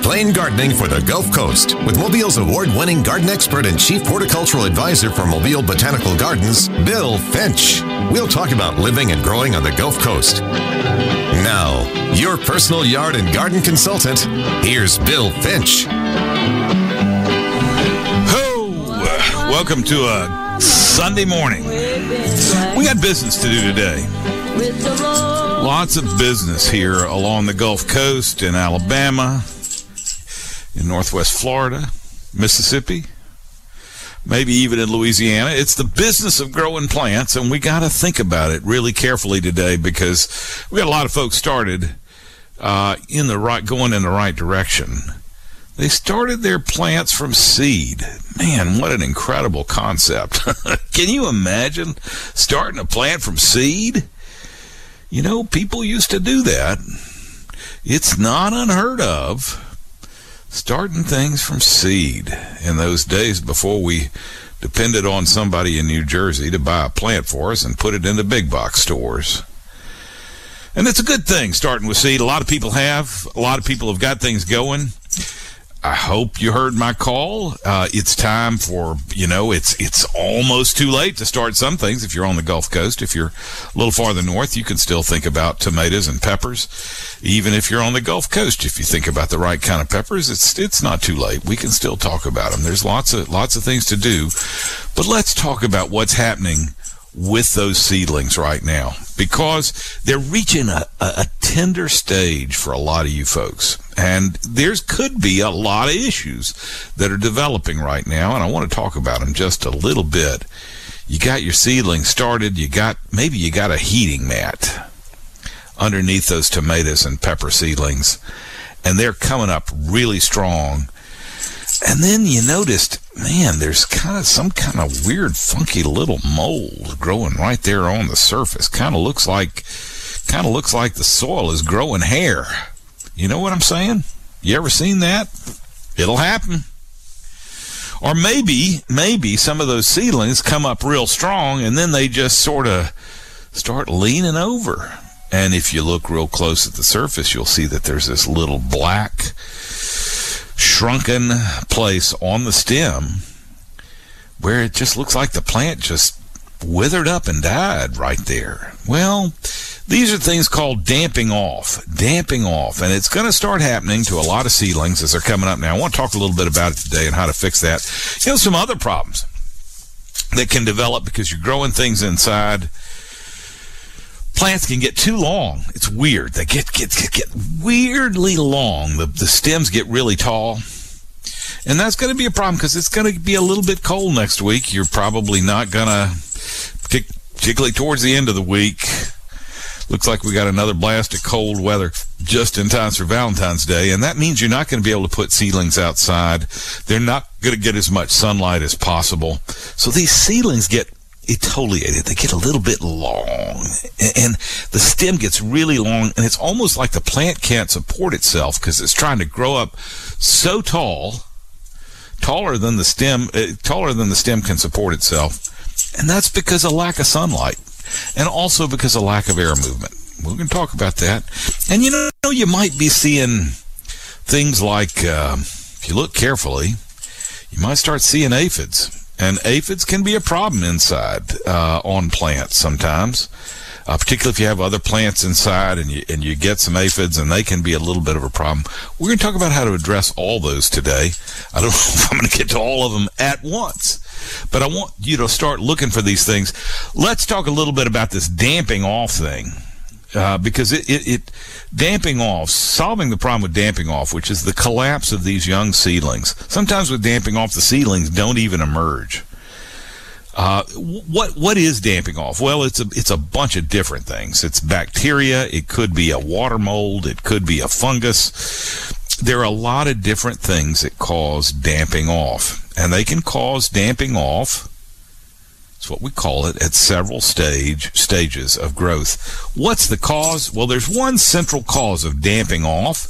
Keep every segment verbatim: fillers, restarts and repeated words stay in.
Plain Gardening for the Gulf Coast with Mobile's award-winning garden expert and chief horticultural advisor for Mobile Botanical Gardens, Bill Finch. We'll talk about living and growing on the Gulf Coast. Now, your personal yard and garden consultant, here's Bill Finch. Ho! Welcome to a Sunday morning. We got business to do today. Lots of business here along the Gulf Coast in Alabama, in Northwest Florida, Mississippi, maybe even in Louisiana. It's the business of growing plants, and we got to think about it really carefully today because we got a lot of folks started uh, in the right, going in the right direction. They started their plants from seed. Man, what an incredible concept. Can you imagine starting a plant from seed? You know, people used to do that. It's not unheard of. Starting things from seed in those days before we depended on somebody in New Jersey to buy a plant for us and put it into big box stores. And it's a good thing, starting with seed. A lot of people have. A lot of people have got things going. I hope you heard my call. Uh, it's time for, you know, it's it's almost too late to start some things if you're on the Gulf Coast. If you're a little farther north, you can still think about tomatoes and peppers. Even if you're on the Gulf Coast, if you think about the right kind of peppers, it's it's not too late. We can still talk about them. There's lots of lots of things to do. But let's talk about what's happening with those seedlings right now, because they're reaching a, a, a tender stage for a lot of you folks. And there could be a lot of issues that are developing right now, and I want to talk about them just a little bit. You got your seedlings started. You got, maybe you got a heating mat underneath those tomatoes and pepper seedlings, and they're coming up really strong. And then you noticed, man, there's kind of some kind of weird, funky little mold growing right there on the surface. Kind of looks like, kind of looks like the soil is growing hair. You know what I'm saying? You ever seen that? It'll happen. Or maybe, maybe some of those seedlings come up real strong and then they just sort of start leaning over. And if you look real close at the surface, you'll see that there's this little black, shrunken place on the stem where it just looks like the plant just withered up and died right there. Well, these are things called damping off, damping off, and it's going to start happening to a lot of seedlings as they're coming up now. I want to talk a little bit about it today and how to fix that. You know, some other problems that can develop because you're growing things inside. Plants can get too long. It's weird. They get get get, get weirdly long. The, the stems get really tall. And that's going to be a problem because it's going to be a little bit cold next week. You're probably not going to, particularly towards the end of the week, looks like we got another blast of cold weather just in time for Valentine's Day. And that means you're not going to be able to put seedlings outside. They're not going to get as much sunlight as possible. So these seedlings get exfoliated. They get a little bit long, and the stem gets really long, and it's almost like the plant can't support itself because it's trying to grow up so tall, taller than the stem, uh, taller than the stem can support itself, and that's because of lack of sunlight, and also because of lack of air movement. We're going to talk about that, and you know, you might be seeing things like, uh, if you look carefully, you might start seeing aphids. And aphids can be a problem inside uh, on plants sometimes, uh, particularly if you have other plants inside and you and you get some aphids, and they can be a little bit of a problem. We're going to talk about how to address all those today. I don't know if I'm going to get to all of them at once, but I want you to start looking for these things. Let's talk a little bit about this damping off thing. Uh, because it, it, it damping off, solving the problem with damping off, which is the collapse of these young seedlings. Sometimes with damping off, the seedlings don't even emerge. Uh, what what is damping off? Well, it's a it's a bunch of different things. It's bacteria. It could be a water mold. It could be a fungus. There are a lot of different things that cause damping off, and they can cause damping off. That's what we call it at several stage stages of growth. What's the cause? Well, there's one central cause of damping off.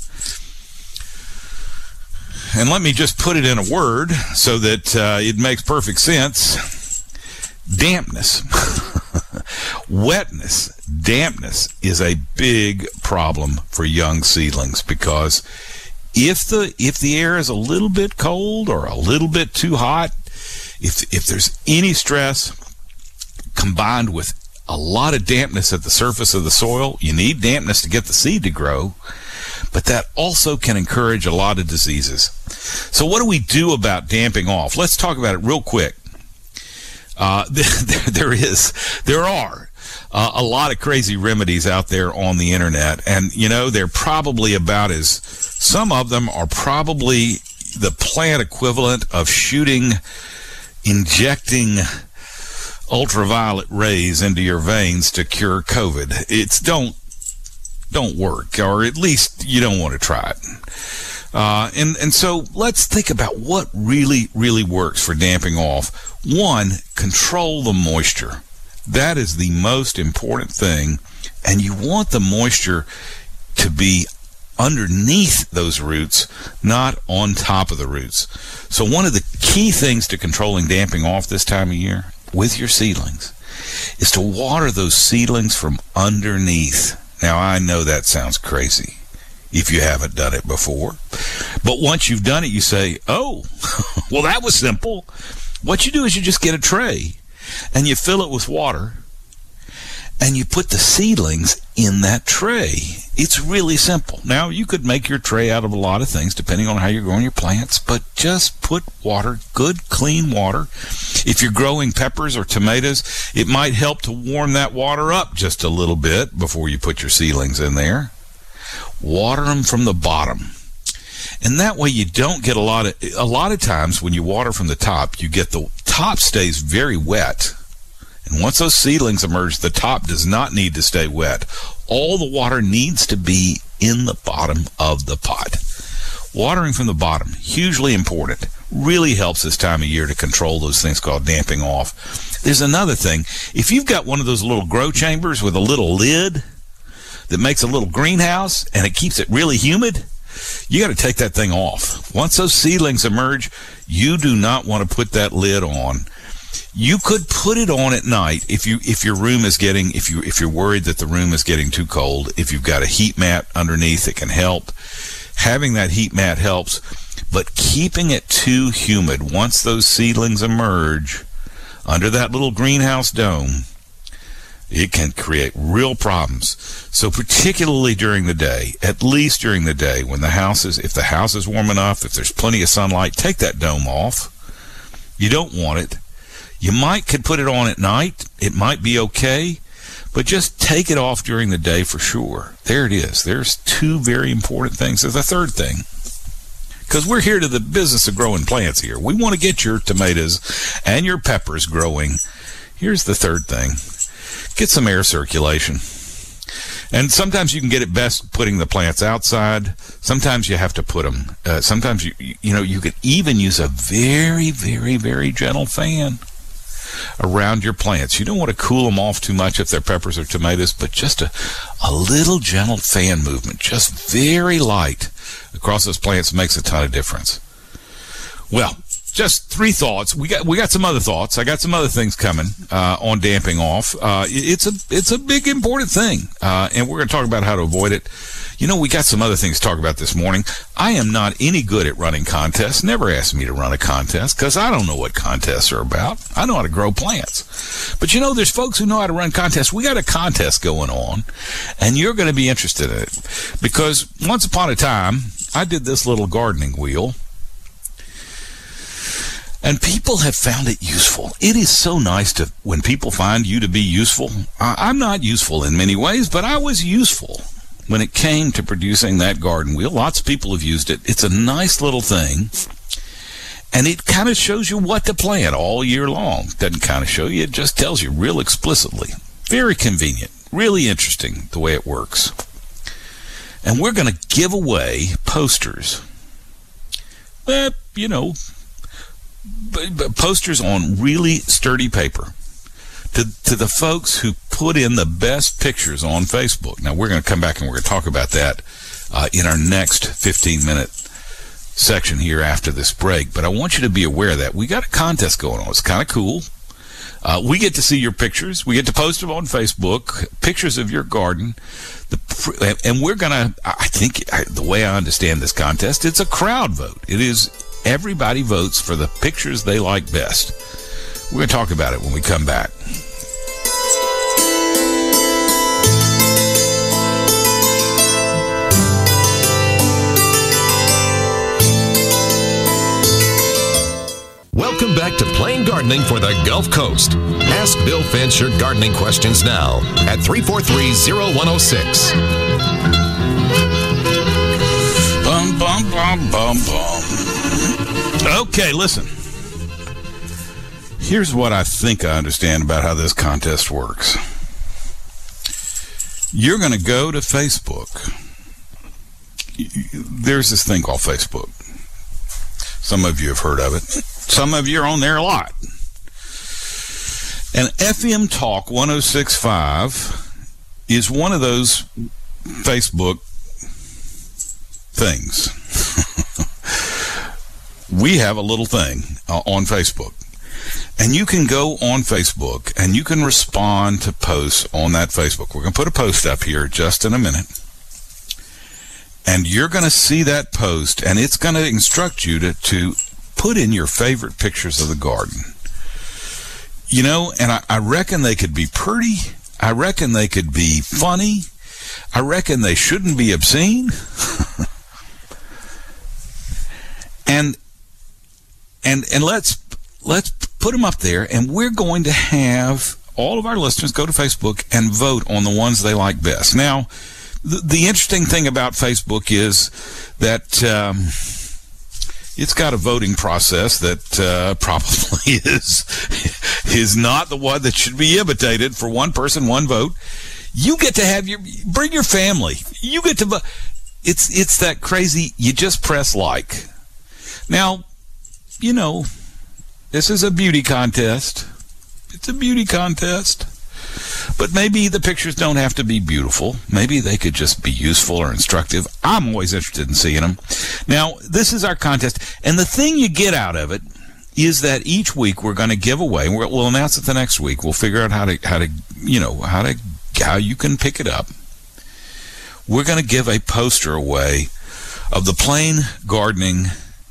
And let me just put it in a word so that uh, it makes perfect sense. Dampness. Wetness, dampness is a big problem for young seedlings because If the if the air is a little bit cold or a little bit too hot, if if there's any stress combined with a lot of dampness at the surface of the soil, you need dampness to get the seed to grow, but that also can encourage a lot of diseases. So what do we do about damping off? Let's talk about it real quick. Uh, there, there is, there are uh, a lot of crazy remedies out there on the internet, and you know, they're probably about as, some of them are probably the plant equivalent of shooting, injecting ultraviolet rays into your veins to cure COVID. It's don't, don't work, or at least you don't want to try it. Uh, and, and so let's think about what really, really works for damping off. One, control the moisture. That is the most important thing, and you want the moisture to be underneath those roots, not on top of the roots. So one of the key things to controlling damping off this time of year with your seedlings is to water those seedlings from underneath. Now, I know that sounds crazy if you haven't done it before, but once you've done it, you say, oh, well, that was simple. What you do is you just get a tray and you fill it with water and you put the seedlings in that tray. It's really simple. Now, you could make your tray out of a lot of things depending on how you're growing your plants, but just put water, good, clean water. If you're growing peppers or tomatoes, it might help to warm that water up just a little bit before you put your seedlings in there. Water them from the bottom. And that way you don't get a lot of, a lot of times when you water from the top, you get the top stays very wet. And once those seedlings emerge, the top does not need to stay wet. All the water needs to be in the bottom of the pot. Watering from the bottom, hugely important. Really helps this time of year to control those things called damping off. There's another thing. If you've got one of those little grow chambers with a little lid that makes a little greenhouse and it keeps it really humid, you got to take that thing off. Once those seedlings emerge, you do not want to put that lid on. You could put it on at night if you if your room is getting if you if you're worried that the room is getting too cold. If you've got a heat mat underneath, it can help. Having that heat mat helps, but keeping it too humid once those seedlings emerge under that little greenhouse dome, it can create real problems. So particularly during the day, at least during the day, when the house is, if the house is warm enough, if there's plenty of sunlight, take that dome off. You don't want it. You might could put it on at night. It might be okay, but just take it off during the day for sure. There it is. There's two very important things. There's a third thing, because we're here to the business of growing plants here. We want to get your tomatoes and your peppers growing. Here's the third thing. Get some air circulation. And sometimes you can get it best putting the plants outside. Sometimes you have to put them, uh, sometimes, you you know, you could even use a very, very, very gentle fan around your plants. You don't want to cool them off too much if they're peppers or tomatoes, but just a, a little gentle fan movement, just very light across those plants makes a ton of difference. Well, just three thoughts. We got we got some other thoughts. I got some other things coming uh, on damping off. Uh, it's a it's a big important thing, uh, and we're going to talk about how to avoid it. You know, we got some other things to talk about this morning. I am not any good at running contests. Never asked me to run a contest because I don't know what contests are about. I know how to grow plants. But you know, there's folks who know how to run contests. We got a contest going on, and you're going to be interested in it because once upon a time, I did this little gardening wheel. And people have found it useful. It is so nice to when people find you to be useful. I'm not useful in many ways, but I was useful when it came to producing that garden wheel. Lots of people have used it. It's a nice little thing. And it kind of shows you what to plant all year long. Doesn't kind of show you. It just tells you real explicitly. Very convenient. Really interesting the way it works. And we're going to give away posters. Eh, you know... posters on really sturdy paper to to the folks who put in the best pictures on Facebook. Now, we're going to come back and we're going to talk about that uh, in our next fifteen-minute section here after this break. But I want you to be aware that we got a contest going on. It's kind of cool. Uh, we get to see your pictures. We get to post them on Facebook, pictures of your garden. The, and we're going to, I think, the way I understand this contest, it's a crowd vote. It is everybody votes for the pictures they like best. We're going to talk about it when we come back. Welcome back to Plain Gardening for the Gulf Coast. Ask Bill Finch your gardening questions now at three four three, zero one zero six. Bum, bum, bum, bum, bum. Okay, listen. Here's what I think I understand about how this contest works. You're going to go to Facebook. There's this thing called Facebook. Some of you have heard of it. Some of you are on there a lot. And F M Talk one oh six point five is one of those Facebook things. We have a little thing uh, on Facebook. And you can go on Facebook and you can respond to posts on that Facebook. We're going to put a post up here just in a minute. And you're going to see that post, and it's going to instruct you to, to put in your favorite pictures of the garden. You know, and I, I reckon they could be pretty. I reckon they could be funny. I reckon they shouldn't be obscene. and and and let's let's put them up there, and we're going to have all of our listeners go to Facebook and vote on the ones they like best. Now, the, the interesting thing about Facebook is that um, it's got a voting process that uh, probably is is not the one that should be imitated. For one person, one vote. You get to have your bring your family. You get to vote. It's it's that crazy. You just press like. Now, you know, this is a beauty contest. It's a beauty contest. But maybe the pictures don't have to be beautiful. Maybe they could just be useful or instructive. I'm always interested in seeing them. Now, this is our contest. And the thing you get out of it is that each week we're going to give away. We'll, we'll announce it the next week. We'll figure out how to, how to, you know, how to, how you can pick it up. We're going to give a poster away of the Plain Gardening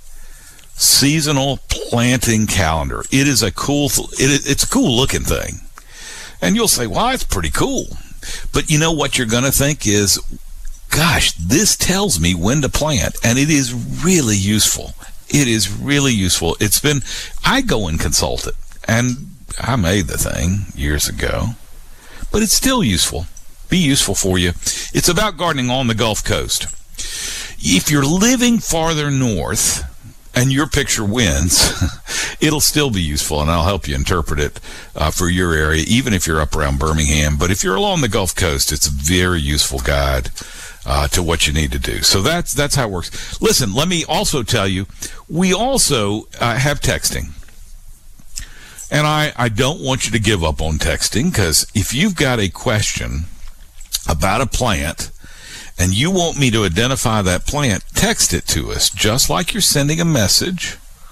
Seasonal Planting Calendar. It is a cool, it, it's a cool looking thing. And you'll say, well, it's pretty cool. But you know what you're going to think is, gosh, this tells me when to plant. And it is really useful. It is really useful. It's been, I go and consult it. And I made the thing years ago. But it's still useful. Be useful for you. It's about gardening on the Gulf Coast. If you're living farther north and your picture wins, it'll still be useful, and I'll help you interpret it uh, for your area, even if you're up around Birmingham. But if you're along the Gulf Coast, it's a very useful guide uh, to what you need to do. So that's that's how it works. Listen, let me also tell you, we also uh, have texting. And I, I don't want you to give up on texting, because if you've got a question about a plant and you want me to identify that plant, text it to us, just like you're sending a message.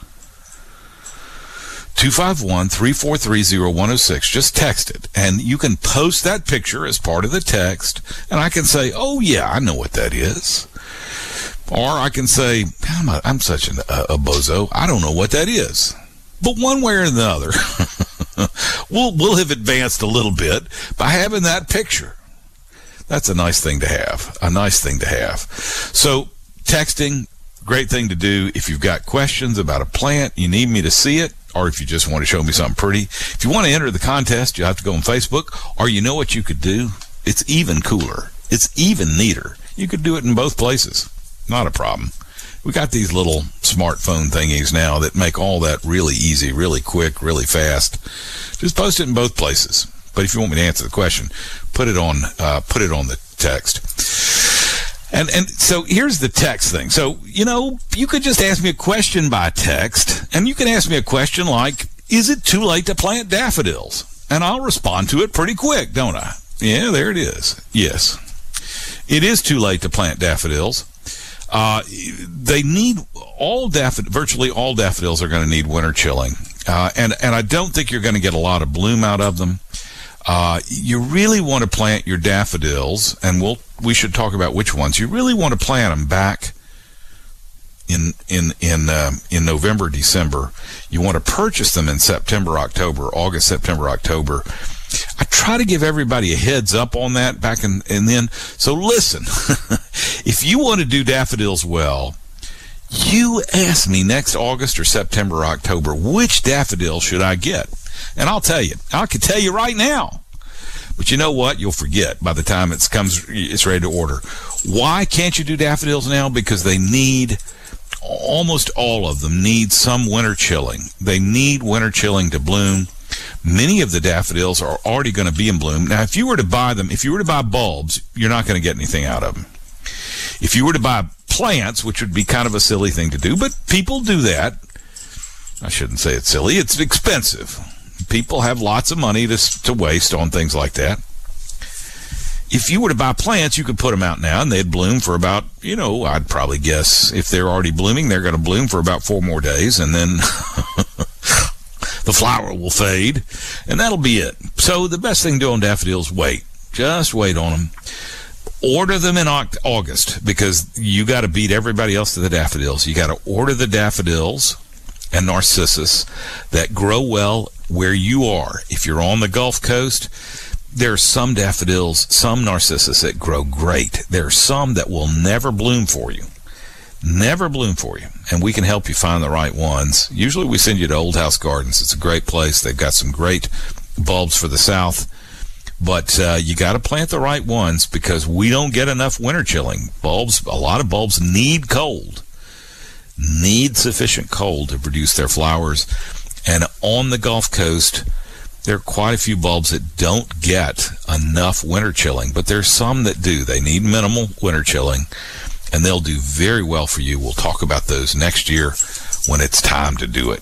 two five one, three four three, zero one zero six. Just text it. And you can post that picture as part of the text. And I can say, oh, yeah, I know what that is. Or I can say, I'm, a, I'm such an, a, a bozo, I don't know what that is. But one way or the other, we'll, we'll have advanced a little bit by having that picture. That's a nice thing to have. A nice thing to have. So texting, great thing to do. If you've got questions about a plant, you need me to see it, or if you just want to show me something pretty. If you want to enter the contest, you have to go on Facebook, or you know what you could do? It's even cooler. It's even neater. You could do it in both places. Not a problem. We got these little smartphone thingies now that make all that really easy, really quick, really fast. Just post it in both places. But if you want me to answer the question, put it on uh, put it on the text. And and so here's the text thing. So, you know, you could just ask me a question by text, and you can ask me a question like, is it too late to plant daffodils? And I'll respond to it pretty quick, don't I? Yeah, there it is. Yes. It is too late to plant daffodils. Uh, they need all daffod- virtually all daffodils are going to need winter chilling. Uh, and, and I don't think you're going to get a lot of bloom out of them. Uh, you really want to plant your daffodils, and we'll, we should talk about which ones. You really want to plant them back in in in uh, in November, December. You want to purchase them in September, October, August, September, October. I try to give everybody a heads up on that back in, and then. So listen, if you want to do daffodils well, you ask me next August or September or October, which daffodil should I get? And I'll tell you. I can tell you right now. But you know what? You'll forget by the time it comes, it's ready to order. Why can't you do daffodils now? Because they need, almost all of them need some winter chilling. They need winter chilling to bloom. Many of the daffodils are already going to be in bloom. Now, if you were to buy them, if you were to buy bulbs, you're not going to get anything out of them. If you were to buy plants, which would be kind of a silly thing to do, but people do that. I shouldn't say it's silly. It's expensive. People have lots of money to, to waste on things like that. If you were to buy plants, you could put them out now, and they'd bloom for about, you know, I'd probably guess if they're already blooming, they're going to bloom for about four more days, and then the flower will fade, and that'll be it. So the best thing to do on daffodils, wait. Just wait on them. Order them in August, because you got to beat everybody else to the daffodils. You got to order the daffodils and narcissus that grow well where you are. If you're on the Gulf Coast, there are some daffodils, some narcissus that grow great. There are some that will never bloom for you. Never bloom for you. And we can help you find the right ones. Usually we send you to Old House Gardens. It's a great place. They've got some great bulbs for the South. But uh, you got to plant the right ones, because we don't get enough winter chilling. Bulbs, a lot of bulbs need cold. Need sufficient cold to produce their flowers. And on the Gulf Coast, there are quite a few bulbs that don't get enough winter chilling, but there's some that do. They need minimal winter chilling, and they'll do very well for you. We'll talk about those next year when it's time to do it.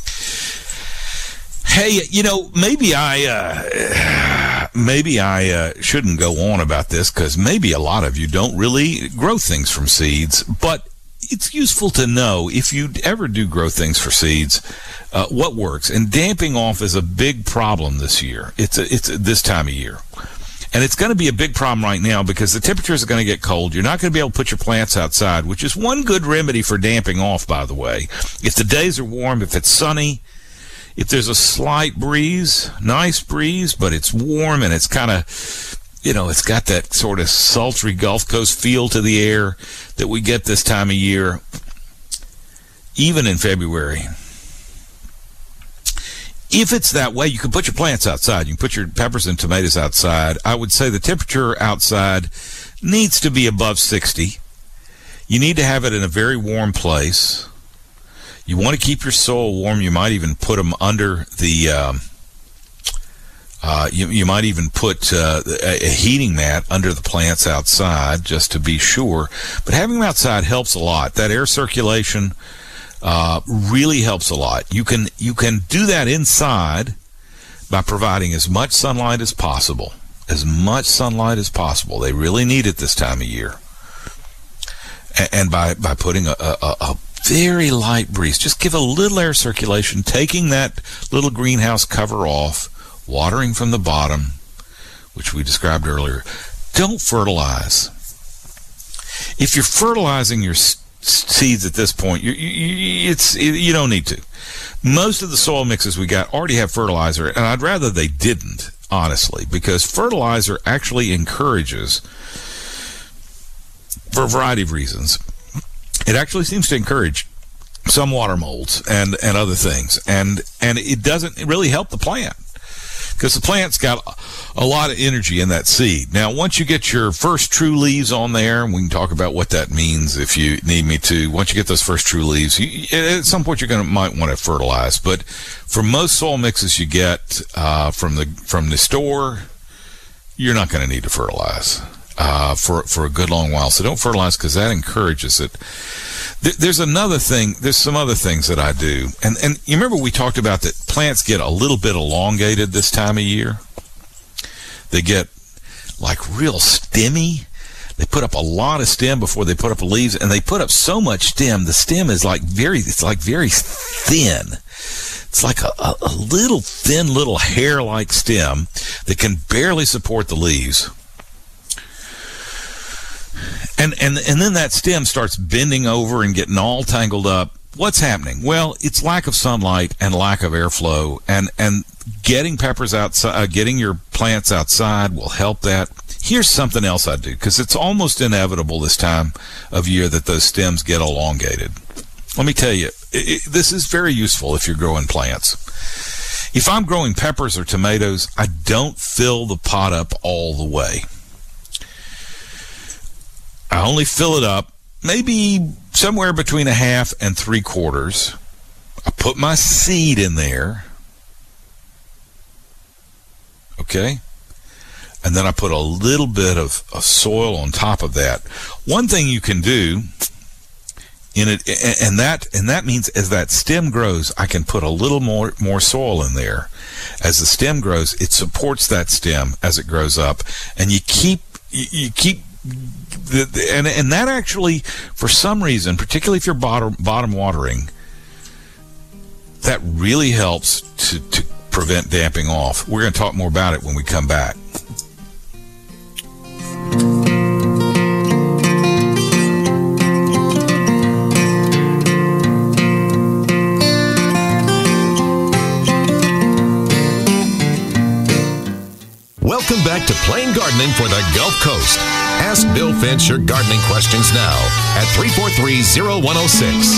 Hey, you know, maybe I uh, maybe I uh, shouldn't go on about this, because maybe a lot of you don't really grow things from seeds, but it's useful to know, if you ever do grow things for seeds, uh, what works. And damping off is a big problem this year. It's a, it's a, this time of year. And it's going to be a big problem right now, because the temperatures are going to get cold. You're not going to be able to put your plants outside, which is one good remedy for damping off, by the way. If the days are warm, if it's sunny, if there's a slight breeze, nice breeze, but it's warm and it's kind of, you know, it's got that sort of sultry Gulf Coast feel to the air that we get this time of year, even in February. If it's that way, you can put your plants outside. You can put your peppers and tomatoes outside. I would say the temperature outside needs to be above sixty. You need to have it in a very warm place. You want to keep your soil warm. You might even put them under the... Um, Uh, you, you might even put uh, a, a heating mat under the plants outside, just to be sure. But having them outside helps a lot. That air circulation uh, really helps a lot. You can you can do that inside by providing as much sunlight as possible. As much sunlight as possible. They really need it this time of year. And, and by, by putting a, a, a very light breeze, just give a little air circulation, taking that little greenhouse cover off, watering from the bottom, which we described earlier. Don't fertilize. If you're fertilizing your s- seeds at this point, you, you, it's you don't need to. Most of the soil mixes we got already have fertilizer, and I'd rather they didn't, honestly, because fertilizer actually encourages, for a variety of reasons, it actually seems to encourage some water molds and, and other things, and and it doesn't really help the plant, because the plant's got a lot of energy in that seed. Now, once you get your first true leaves on there, and we can talk about what that means if you need me to. Once you get those first true leaves, you, at some point you're going to might want to fertilize. But for most soil mixes you get uh, from the from the store, you're not going to need to fertilize uh, for for a good long while. So don't fertilize, because that encourages it. There's another thing. There's some other things that I do. And and you remember we talked about that plants get a little bit elongated this time of year? They get like real stemmy. They put up a lot of stem before they put up leaves, and they put up so much stem. The stem is like very, it's like very thin. It's like a, a, a little thin, little hair-like stem that can barely support the leaves. And, and, and then that stem starts bending over and getting all tangled up. What's happening? Well, it's lack of sunlight and lack of airflow, and, and getting peppers outside, uh, getting your plants outside will help that. Here's something else I do, because it's almost inevitable this time of year that those stems get elongated. Let me tell you, it, it, this is very useful if you're growing plants. If I'm growing peppers or tomatoes, I don't fill the pot up all the way. I only fill it up maybe somewhere between a half and three quarters. I put my seed in there. Okay? And then I put a little bit of, of soil on top of that. One thing you can do in it, and that and that means as that stem grows, I can put a little more, more soil in there. As the stem grows, it supports that stem as it grows up. And you keep you, you keep The, the, and and that actually, for some reason, particularly if you're bottom bottom watering, that really helps to, to prevent damping off. We're going to talk more about it when we come back. Welcome back to Plain Gardening for the Gulf Coast. Ask Bill Finch your gardening questions now at three four three, oh one oh six.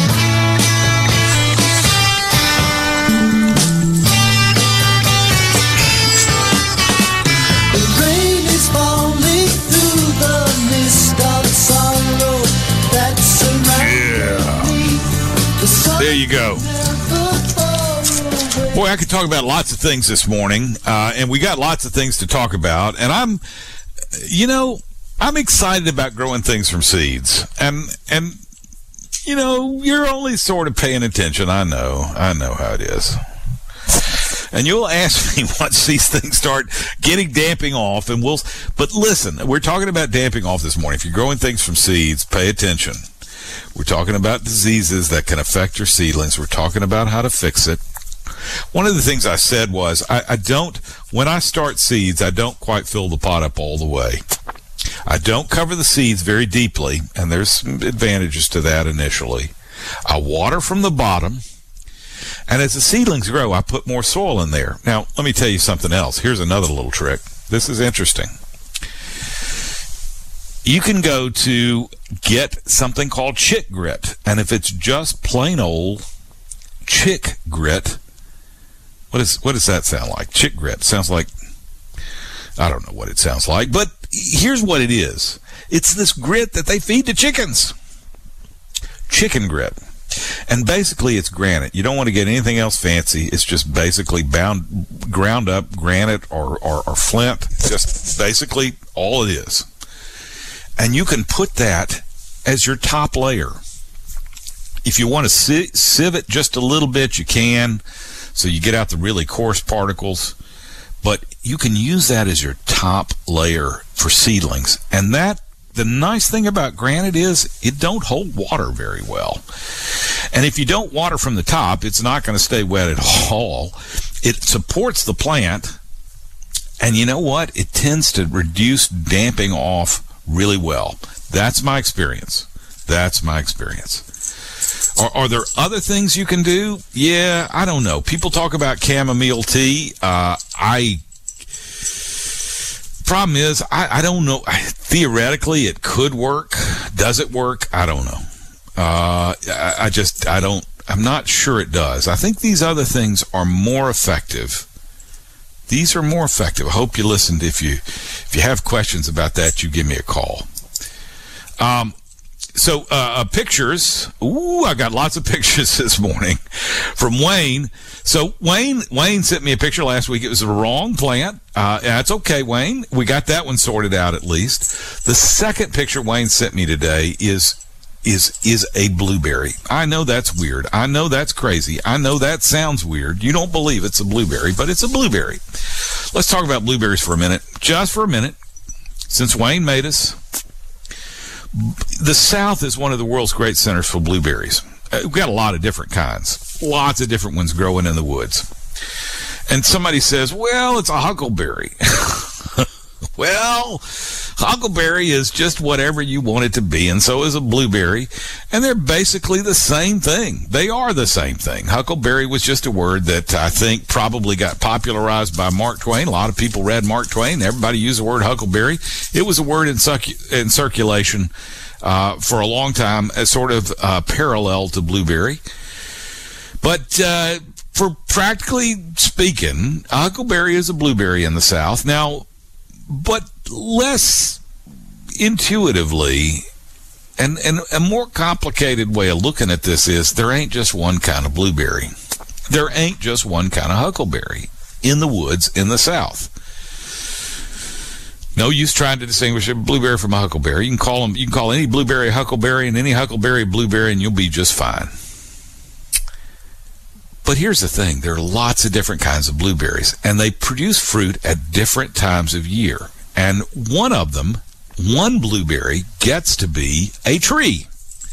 The rain is falling through the mist of sorrow that surrounds me. The There you go. Boy, I could talk about lots of things this morning, uh, and we got lots of things to talk about. And I'm, you know, I'm excited about growing things from seeds. And, and you know, you're only sort of paying attention. I know. I know how it is. And you'll ask me once these things start getting damping off, and we'll, but listen, we're talking about damping off this morning. If you're growing things from seeds, pay attention. We're talking about diseases that can affect your seedlings. We're talking about how to fix it. One of the things I said was, I, I don't, when I start seeds, I don't quite fill the pot up all the way. I don't cover the seeds very deeply, and there's some advantages to that initially. I water from the bottom, and as the seedlings grow, I put more soil in there. Now, let me tell you something else. Here's another little trick. This is interesting. You can go to get something called chick grit, and if it's just plain old chick grit, What is what does that sound like? Chick grit sounds like, I don't know what it sounds like, but here's what it is. It's this grit that they feed to chickens. Chicken grit. And basically it's granite. You don't want to get anything else fancy. It's just basically bound, ground up granite or, or, or flint. Just basically all it is. And you can put that as your top layer. If you want to sie- sieve it just a little bit, you can. So you get out the really coarse particles, but you can use that as your top layer for seedlings. And that, the nice thing about granite is it don't hold water very well. And if you don't water from the top, it's not going to stay wet at all. It supports the plant. And you know what? It tends to reduce damping off really well. That's my experience. That's my experience. Are, are there other things you can do? Yeah, I don't know. People talk about chamomile tea. Uh, I, problem is, I, I don't know. Theoretically, it could work. Does it work? I don't know. Uh, I, I just, I don't, I'm not sure it does. I think these other things are more effective. These are more effective. I hope you listened. If you, if you have questions about that, you give me a call. Um, So, uh, pictures. Ooh, I got lots of pictures this morning from Wayne. So, Wayne, Wayne sent me a picture last week. It was the wrong plant. Uh, that's okay, Wayne. We got that one sorted out at least. The second picture Wayne sent me today is, is, is a blueberry. I know that's weird. I know that's crazy. I know that sounds weird. You don't believe it's a blueberry, but it's a blueberry. Let's talk about blueberries for a minute. Just for a minute. Since Wayne made us. The South is one of the world's great centers for blueberries. we've got a lot of different kinds. Lots of different ones growing in the woods. And somebody says, well, it's a huckleberry. Well, huckleberry is just whatever you want it to be, and so is a blueberry. And they're basically the same thing. They are the same thing. Huckleberry was just a word that I think probably got popularized by Mark Twain. A lot of people read Mark Twain. Everybody used the word huckleberry. It was a word in, suc- in circulation uh, for a long time as sort of uh, parallel to blueberry. But uh, for practically speaking, a huckleberry is a blueberry in the South. Now, but less intuitively, and, and a more complicated way of looking at this is there ain't just one kind of blueberry. There ain't just one kind of huckleberry in the woods in the South. No use trying to distinguish a blueberry from a huckleberry. You can call them, you can call any blueberry a huckleberry and any huckleberry a blueberry, and you'll be just fine. But here's the thing. There are lots of different kinds of blueberries, and they produce fruit at different times of year. And one of them, one blueberry, gets to be a tree.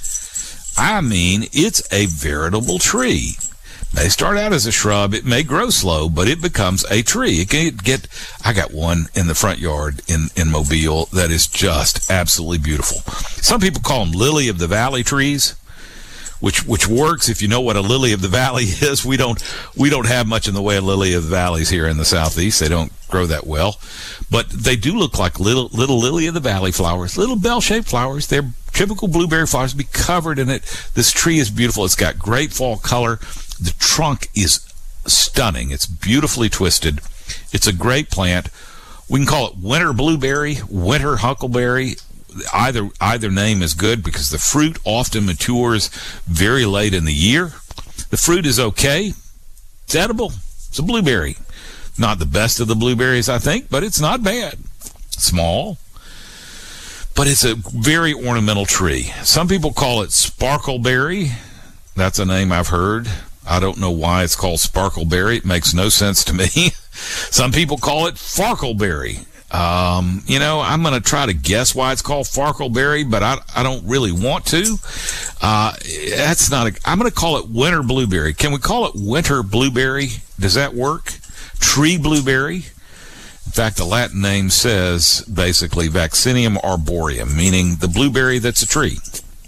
I mean, it's a veritable tree. They start out as a shrub. It may grow slow, but it becomes a tree. It can get, I got one in the front yard in, in Mobile that is just absolutely beautiful. Some people call them lily of the valley trees. Which which works if you know what a lily of the valley is. We don't we don't have much in the way of lily of the valleys here in the Southeast. They don't grow that well, but they do look like little little lily of the valley flowers, little bell-shaped flowers. They're typical blueberry flowers. Be covered in it. This tree is beautiful. It's got great fall color. The trunk is stunning. It's beautifully twisted. It's a great plant. We can call it winter blueberry, winter huckleberry. Either either name is good because the fruit often matures very late in the year. The fruit is okay. It's edible. It's a blueberry. Not the best of the blueberries, I think, but it's not bad. Small, but it's a very ornamental tree. Some people call it sparkleberry. That's a name I've heard. I don't know why it's called sparkleberry. It makes no sense to me. Some people call it farkleberry. Um, you know, I'm going to try to guess why it's called farkleberry, but I, I don't really want to. Uh, that's not a, I'm going to call it winter blueberry. Can we call it winter blueberry? Does that work? Tree blueberry. In fact, the Latin name says basically Vaccinium arboreum, meaning the blueberry that's a tree.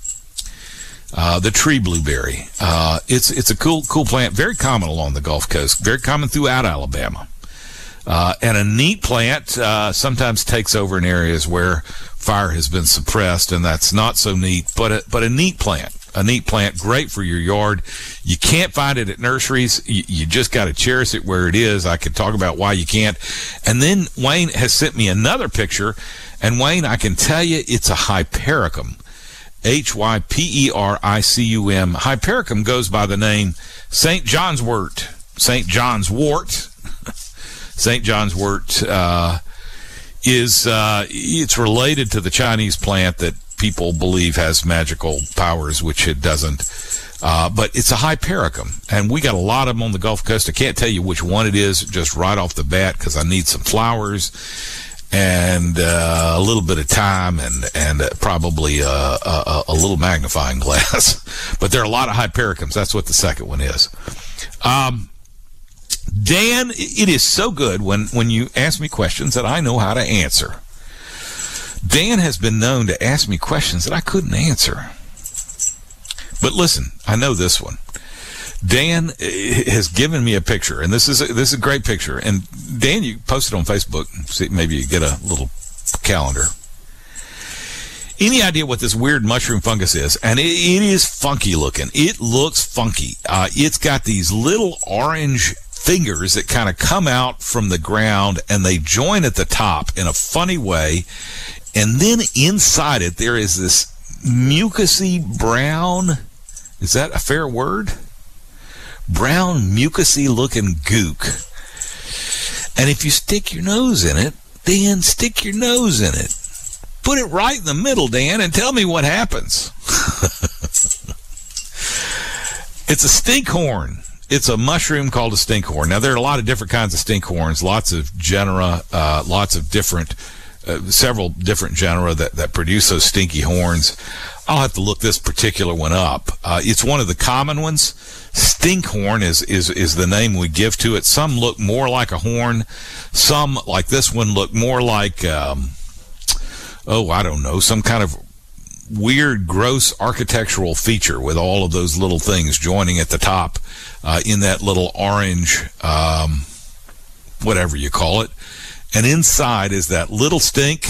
Uh, the tree blueberry. Uh, it's, it's a cool, cool plant, very common along the Gulf Coast, very common throughout Alabama. Uh, and a neat plant uh, sometimes takes over in areas where fire has been suppressed, and that's not so neat, but a, but a neat plant. A neat plant, great for your yard. You can't find it at nurseries. You, you just got to cherish it where it is. I could talk about why you can't. And then Wayne has sent me another picture, and Wayne, I can tell you it's a hypericum. H Y P E R I C U M. Hypericum goes by the name Saint John's wort. Saint John's wort. Saint John's wort uh, is uh, it's related to the Chinese plant that people believe has magical powers, which it doesn't. Uh, but it's a hypericum, and we got a lot of them on the Gulf Coast. I can't tell you which one it is just right off the bat because I need some flowers and uh, a little bit of time and and uh, probably a, a, a little magnifying glass. But there are a lot of hypericums. That's what the second one is. Um, Dan, it is so good when, when you ask me questions that I know how to answer. Dan has been known to ask me questions that I couldn't answer. But listen, I know this one. Dan has given me a picture, and this is a, this is a great picture. And Dan, you post it on Facebook. See, maybe you get a little calendar. Any idea what this weird mushroom fungus is? And it, it is funky looking. It looks funky. Uh, it's got these little orange fingers that kind of come out from the ground, and they join at the top in a funny way. And then inside it, there is this mucousy brown, is that a fair word? Brown mucousy looking gook. And if you stick your nose in it, Dan, stick your nose in it. Put it right in the middle, Dan, and tell me what happens. It's a stinkhorn. It's a mushroom called a stinkhorn. Now, there are a lot of different kinds of stinkhorns, lots of genera, uh, lots of different, uh, several different genera that, that produce those stinky horns. I'll have to look this particular one up. Uh, it's one of the common ones. Stinkhorn is, is, is the name we give to it. Some look more like a horn. Some, like this one, look more like, um, oh, I don't know, some kind of weird, gross architectural feature with all of those little things joining at the top uh, in that little orange, um, whatever you call it. And inside is that little stink,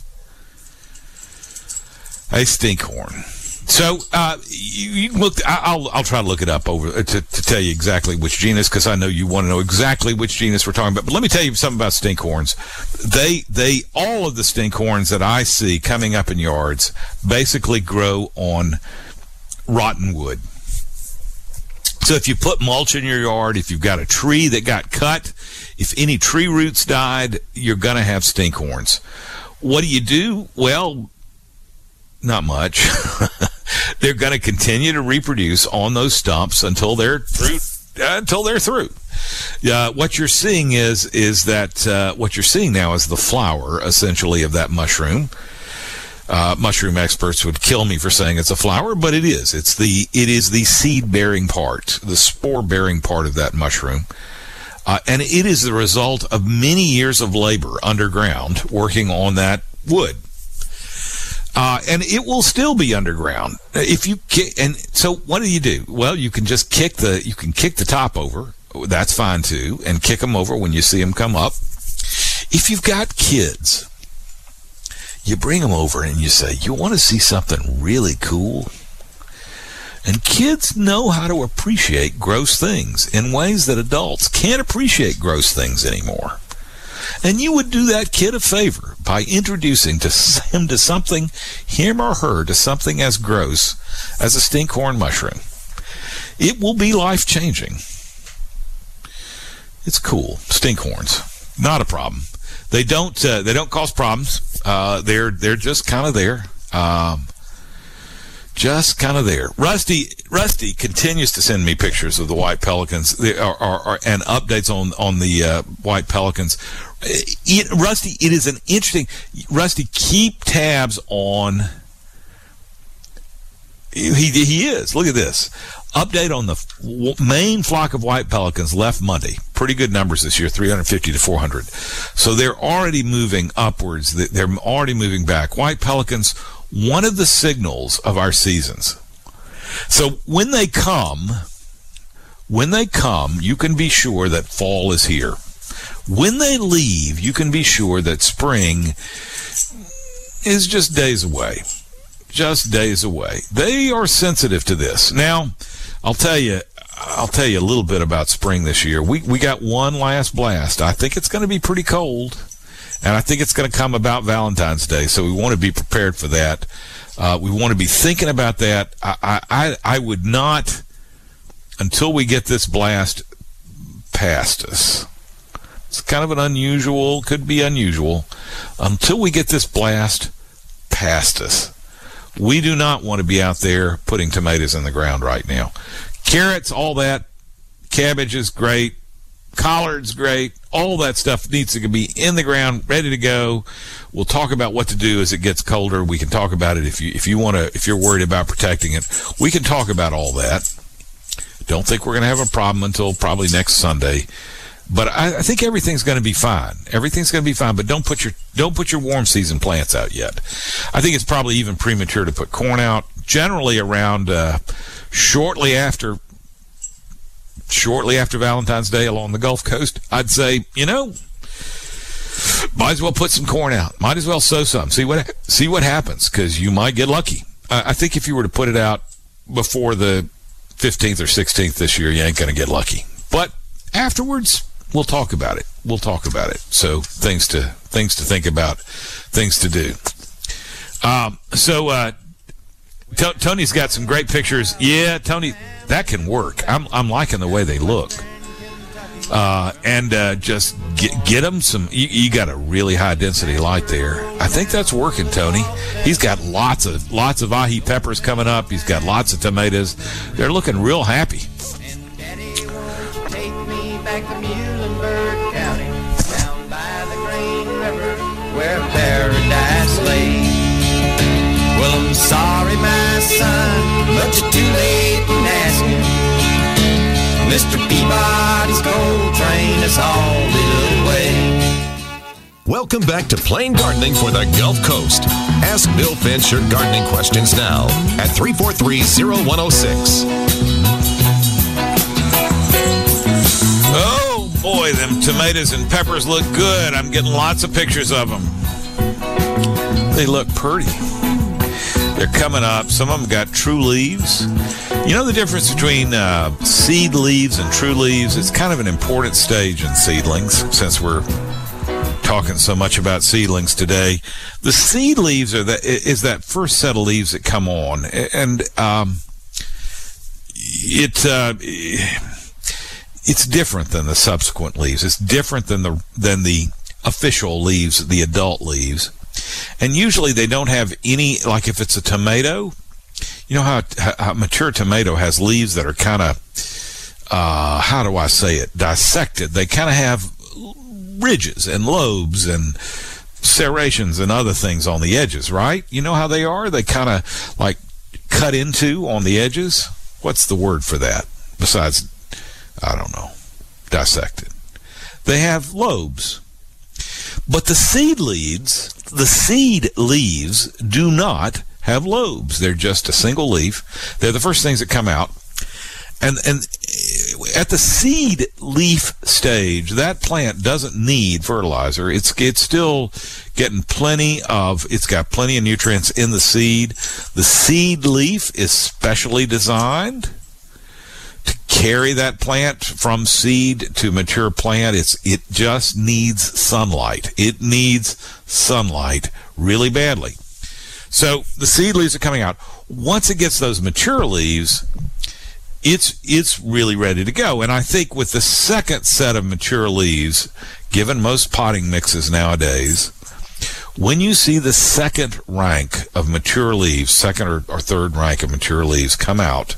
a stinkhorn. So uh, you, you look. I'll I'll try to look it up over to, to tell you exactly which genus, because I know you want to know exactly which genus we're talking about. But let me tell you something about stinkhorns. They they all of the stinkhorns that I see coming up in yards basically grow on rotten wood. So if you put mulch in your yard, if you've got a tree that got cut, if any tree roots died, you're going to have stinkhorns. What do you do? Well, not much. They're going to continue to reproduce on those stumps until they're through. Uh, until they're through. Uh, what you're seeing is is that uh, what you're seeing now is the flower, essentially, of that mushroom. Uh, mushroom experts would kill me for saying it's a flower, but it is. It's the it is the seed-bearing part, the spore-bearing part of that mushroom. Uh, and it is the result of many years of labor underground working on that wood. Uh, and it will still be underground if you kick. And so, what do you do? Well, you can just kick the you can kick the top over. That's fine too, and kick them over when you see them come up. If you've got kids, you bring them over and you say, "You want to see something really cool?" And kids know how to appreciate gross things in ways that adults can't appreciate gross things anymore. And you would do that kid a favor by introducing to him to something, him or her, to something as gross as a stinkhorn mushroom. It will be life-changing. It's cool. Stinkhorns, not a problem. They don't. Uh, they don't cause problems. Uh, they're they're just kind of there. Um, just kind of there. Rusty Rusty continues to send me pictures of the white pelicans they are, are, are, and updates on on the uh, white pelicans. It, Rusty, it is an interesting. Rusty, keep tabs on. He he is. Look at this. Update on the main flock of white pelicans left Monday. Pretty good numbers this year, three hundred fifty to four hundred. So they're already moving upwards. They're already moving back. White pelicans, one of the signals of our seasons. So when they come, when they come, you can be sure that fall is here. When they leave, you can be sure that spring is just days away. Just days away. They are sensitive to this. Now, I'll tell you, I'll tell you a little bit about spring this year. We we got one last blast. I think it's going to be pretty cold, and I think it's going to come about Valentine's Day. So we want to be prepared for that. Uh, we want to be thinking about that. I I I would not, until we get this blast past us. It's kind of an unusual, could be unusual, until we get this blast past us. We do not want to be out there putting tomatoes in the ground right now. Carrots, all that, cabbage is great, collards great, all that stuff needs to be in the ground, ready to go. We'll talk about what to do as it gets colder. We can talk about it if you if you want to, if you're worried about protecting it. We can talk about all that. Don't think we're going to have a problem until probably next Sunday. But I, I think everything's going to be fine. Everything's going to be fine. But don't put your don't put your warm season plants out yet. I think it's probably even premature to put corn out. Generally, around uh, shortly after shortly after Valentine's Day along the Gulf Coast, I'd say, you know, might as well put some corn out. Might as well sow some. See what see what happens, because you might get lucky. Uh, I think if you were to put it out before the fifteenth or sixteenth this year, you ain't going to get lucky. But afterwards, we'll talk about it. We'll talk about it. So things to things to think about, things to do. Um, so uh, T- Tony's got some great pictures. Yeah, Tony, that can work. I'm I'm liking the way they look. Uh, and uh, just get get them some. You, you got a really high density light there. I think that's working, Tony. He's got lots of lots of ahi peppers coming up. He's got lots of tomatoes. They're looking real happy. Back to Muhlenberg County, down by the Green River, where paradise lay. Well, I'm sorry, man. son, but you're too late in asking. Mister Peabody's coal train is hauled away. Welcome back to Plain Gardening for the Gulf Coast. Ask Bill Finch your gardening questions now at three four three, zero one zero six. Oh, boy, them tomatoes and peppers look good. I'm getting lots of pictures of them. They look pretty. They're coming up. Some of them got true leaves. You know the difference between uh, seed leaves and true leaves? It's kind of an important stage in seedlings, since we're talking so much about seedlings today. The seed leaves are that is that first set of leaves that come on, and um, it uh, it's different than the subsequent leaves. It's different than the than the official leaves, the adult leaves. And usually they don't have any, like if it's a tomato, you know how, how mature tomato has leaves that are kind of, uh, how do I say it, dissected. They kind of have ridges and lobes and serrations and other things on the edges, right? You know how they are? They kind of like cut into on the edges. What's the word for that besides, I don't know, dissected? They have lobes. But the seed leaves, the seed leaves do not have lobes. They're just a single leaf. They're the first things that come out. And and at the seed leaf stage, that plant doesn't need fertilizer. It's it's still getting plenty of, it's got plenty of nutrients in the seed. The seed leaf is specially designed to carry that plant from seed to mature plant. It's it just needs sunlight. It needs sunlight really badly. So the seed leaves are coming out. Once it gets those mature leaves, it's it's really ready to go. And I think with the second set of mature leaves, given most potting mixes nowadays, when you see the second rank of mature leaves, second or, or third rank of mature leaves come out,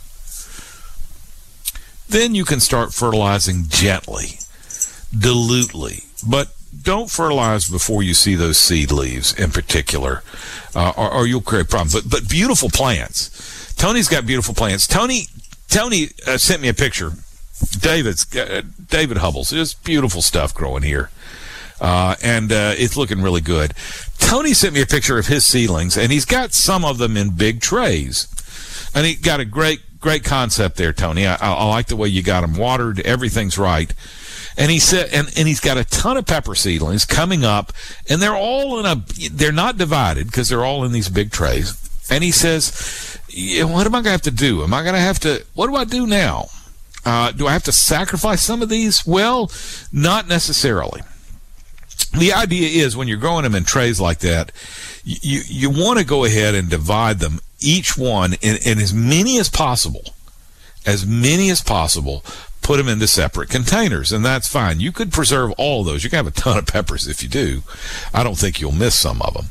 then you can start fertilizing gently, dilutely. But don't fertilize before you see those seed leaves in particular, uh, or, or you'll create problems. But but beautiful plants. Tony's got beautiful plants. Tony Tony uh, sent me a picture. David's uh, David Hubble's. Just beautiful stuff growing here, uh, and uh, it's looking really good. Tony sent me a picture of his seedlings, and he's got some of them in big trays, and he got a great. Great concept there, Tony. I, I like the way you got them watered. Everything's right. And he said, and, and he's got a ton of pepper seedlings coming up, and they're all in a, they're not divided because they're all in these big trays. And he says, yeah, what am I going to have to do? Am I going to have to, what do I do now? Uh, do I have to sacrifice some of these? Well, not necessarily. The idea is when you're growing them in trays like that, you, you want to go ahead and divide them, each one, in, in as many as possible, as many as possible, put them into separate containers, and that's fine. You could preserve all of those. You can have a ton of peppers if you do. I don't think you'll miss some of them.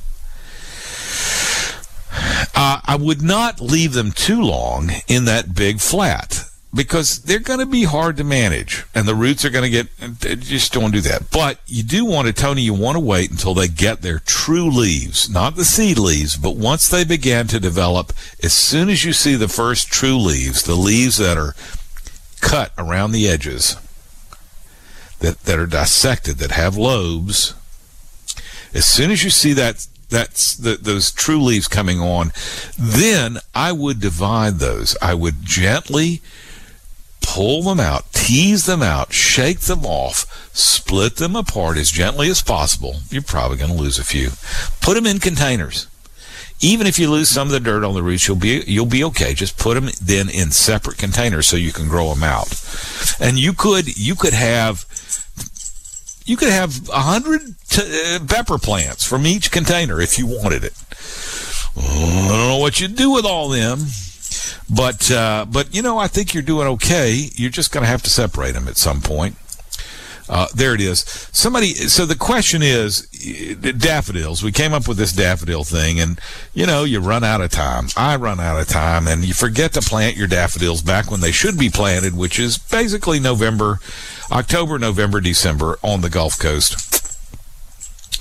Uh, I would not leave them too long in that big flat, because they're going to be hard to manage, and the roots are going to get, just don't do that. But you do want to, Tony, you want to wait until they get their true leaves, not the seed leaves, but once they begin to develop, as soon as you see the first true leaves, the leaves that are cut around the edges, that, that are dissected, that have lobes, as soon as you see that, that's the, those true leaves coming on, then I would divide those. I would gently pull them out, tease them out, shake them off, split them apart as gently as possible. You're probably going to lose a few. Put them in containers. Even if you lose some of the dirt on the roots, you'll be you'll be okay. Just put them then in separate containers so you can grow them out. And you could you could have you could have a hundred t- uh, pepper plants from each container if you wanted it. I don't know what you'd do with all them. But, uh, but you know, I think you're doing okay. You're just going to have to separate them at some point. Uh, there it is. Somebody, so the question is, daffodils. We came up with this daffodil thing, and, you know, you run out of time. I run out of time, and you forget to plant your daffodils back when they should be planted, which is basically November, October, November, December on the Gulf Coast.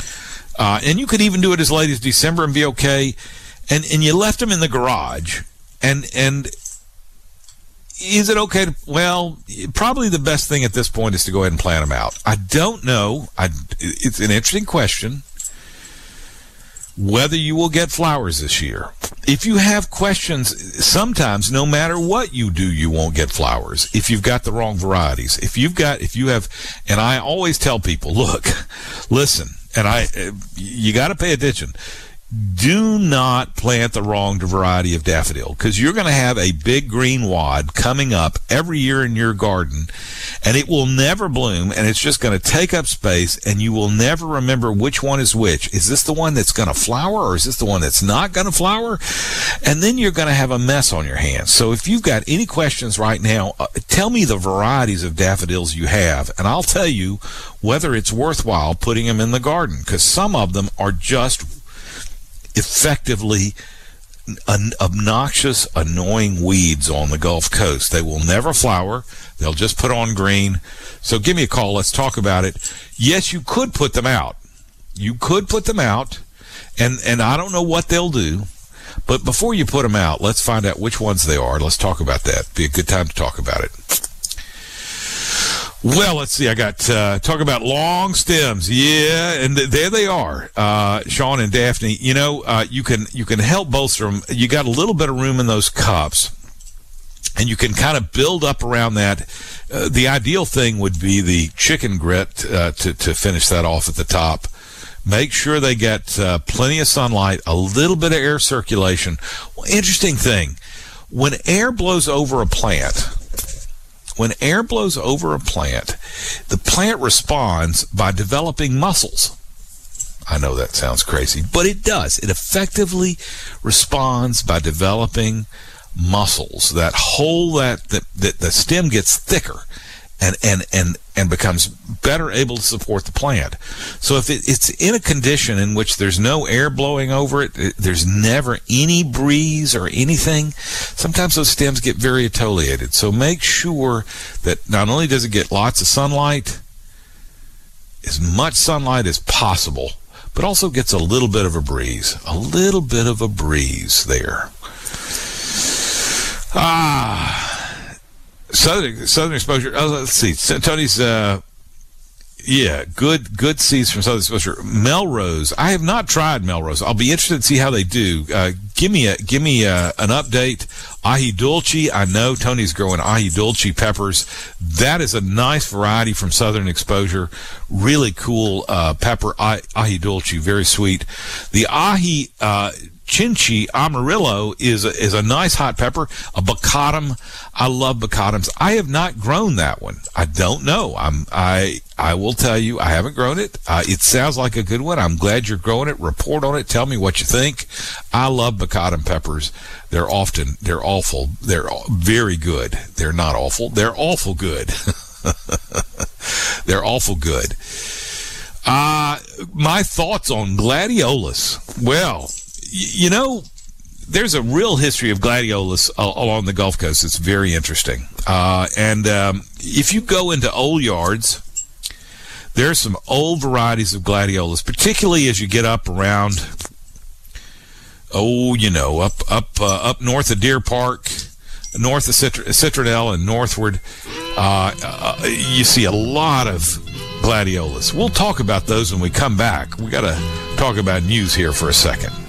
Uh, and you could even do it as late as December and be okay. And, and you left them in the garage. And and is it okay to, well, probably the best thing at this point is to go ahead and plant them out. I don't know. I, it's an interesting question whether you will get flowers this year. If you have questions, sometimes no matter what you do, you won't get flowers if you've got the wrong varieties. If you've got, if you have, and I always tell people, look, listen, and I, you got to pay attention. Do not plant the wrong variety of daffodil, because you're going to have a big green wad coming up every year in your garden, and it will never bloom, and it's just going to take up space, and you will never remember which one is which. Is this the one that's going to flower, or is this the one that's not going to flower? And then you're going to have a mess on your hands. So if you've got any questions right now, uh, tell me the varieties of daffodils you have, and I'll tell you whether it's worthwhile putting them in the garden, because some of them are just effectively an obnoxious, annoying weeds on the Gulf Coast. They will never flower. They'll just put on green. So give me a call. Let's talk about it. Yes, you could put them out. You could put them out, and, and I don't know what they'll do. But before you put them out, let's find out which ones they are. Let's talk about that. Be a good time to talk about it. Well, let's see. I got uh, talk about long stems. Yeah, and th- there they are, uh, Sean and Daphne. You know, uh, you can you can help bolster them. You got a little bit of room in those cups, and you can kind of build up around that. Uh, the ideal thing would be the chicken grit uh, to to finish that off at the top. Make sure they get uh, plenty of sunlight, a little bit of air circulation. Well, interesting thing, when air blows over a plant. When air blows over a plant, the plant responds by developing muscles. I know that sounds crazy, but it does. It effectively responds by developing muscles that hold that, that, that the stem gets thicker and, and, and, and becomes better able to support the plant. So if it, it's in a condition in which there's no air blowing over it, it, there's never any breeze or anything, sometimes those stems get very atoliated. So make sure that not only does it get lots of sunlight, as much sunlight as possible, but also gets a little bit of a breeze. A little bit of a breeze there. Ah... Southern Southern Exposure. Oh, let's see. Tony's, uh, yeah, good good seeds from Southern Exposure. Melrose. I have not tried Melrose. I'll be interested to see how they do. Uh, give me a give me a, an update. Ahi Dulce. I know Tony's growing Ahi Dulce peppers. That is a nice variety from Southern Exposure. Really cool uh, pepper. Ahi Dulce, very sweet. The Ahi uh, Chinchi Amarillo is a, is a nice hot pepper. A Bacatum. I love Bacatums. I have not grown that one. I don't know. I'm I I will tell you, I haven't grown it. Uh, it sounds like a good one. I'm glad you're growing it. Report on it. Tell me what you think. I love Bacatum peppers. They're often they're awful. They're very good. They're not awful. They're awful good. They're awful good. Uh, my thoughts on gladiolus. Well, you know, there's a real history of gladiolus uh, along the Gulf Coast. It's very interesting. Uh, and um, if you go into old yards, there's some old varieties of gladiolus, particularly as you get up around, oh, you know, up up uh, up north of Deer Park, north of Citr- Citronelle and northward. Uh, uh, you see a lot of gladiolus. We'll talk about those when we come back. We got to talk about news here for a second.